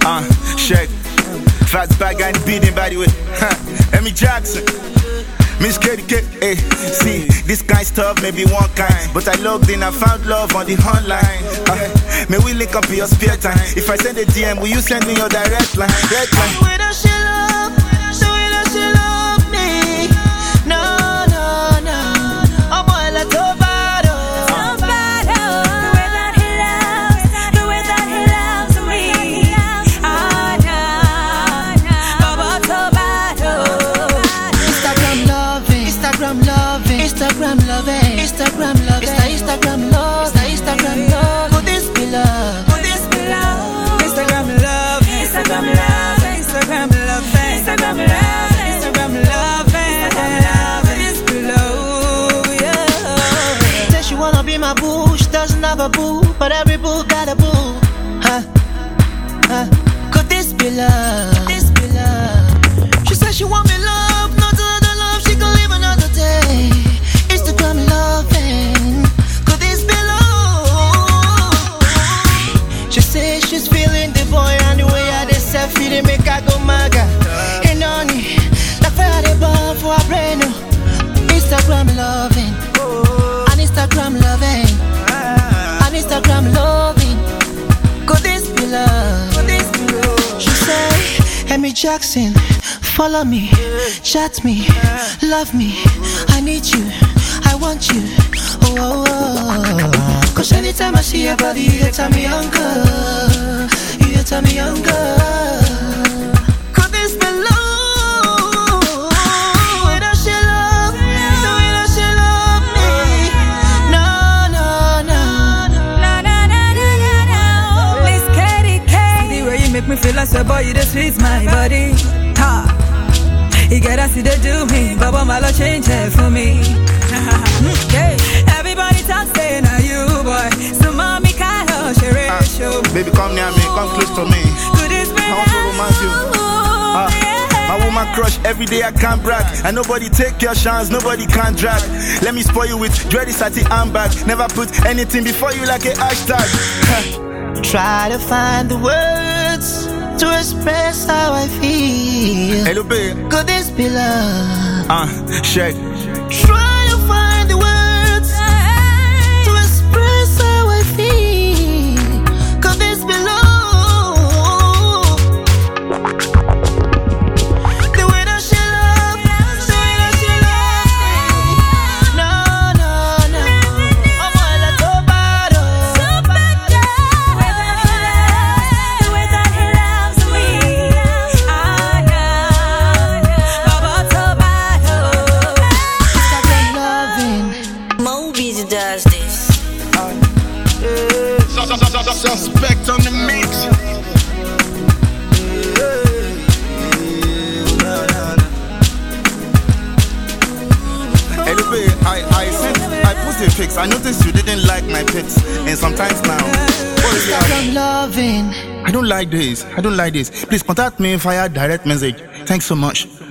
Shake. Fast bag and beating by the way. Emmy Jackson. Miss Katie K, hey, see, this kind stuff may be one kind, but I logged in, I found love on the online. May we link up in your spare time? If I send a DM, will you send me your direct line? Red line. The way that she love, the way that she love me. No, no, no. Oh boy, let's go bad. The way that he loves, the way that he loves me. Ah, nah, Baba Tobato. Instagram loving, Instagram loving, Instagram loving, Instagram loving, Instagram love, Instagram love. Could this be love? Could this be love? Instagram love, Instagram love, Instagram love, Instagram love, Instagram love, Could this be love? Yeah. Says she wanna be my boo, she doesn't have a boo, but every boo got a boo. Could this be love? Could this be love? She says she want me love, not another love, she can live another day. Instagram loving, could this be love? She says she's feeling the boy and the way I dey selfie they make her go maga. And on it, like fire they burn for a brain. Instagram loving, and Instagram loving, and Instagram loving. Could this be love? Could this be love? She said, Emmy Jackson, follow me, chat me, love me. I need you, I want you. Oh, oh, oh. Cause anytime I see your body, you turn me younger. You turn me younger. Could this be love? The way that she love, the way that she love me. No, no, no, no. Miss Katie K. The way you make me feel like boy, you just sweet my body. Ha. You gotta see they do me, Baba Malo change it for me. Okay. Everybody talk say now you boy, so mommy can't show. Baby, come near me, come close to me. I want to romance you. My woman crush, every day I can't brag. And nobody take your chance, nobody can drag. Let me spoil you with dready sati handbag. Never put anything before you like a hashtag. Try to find the words to express how I feel. Hello, babe. Could this be love? Shake. Try to find the words to express how I feel. Could this be love? The way that she love, the way that she love me. No, no, no. Oh boy, let's go bad. The way that he loves me. Ah, nah, Baba Tobato. Instagram loving. Movies does this. Suspect on the mix. Hello, babe. I posted pics. I noticed you didn't like my pics, and sometimes now. Instagram loving. I don't like this. Please contact me via direct message. Thanks so much.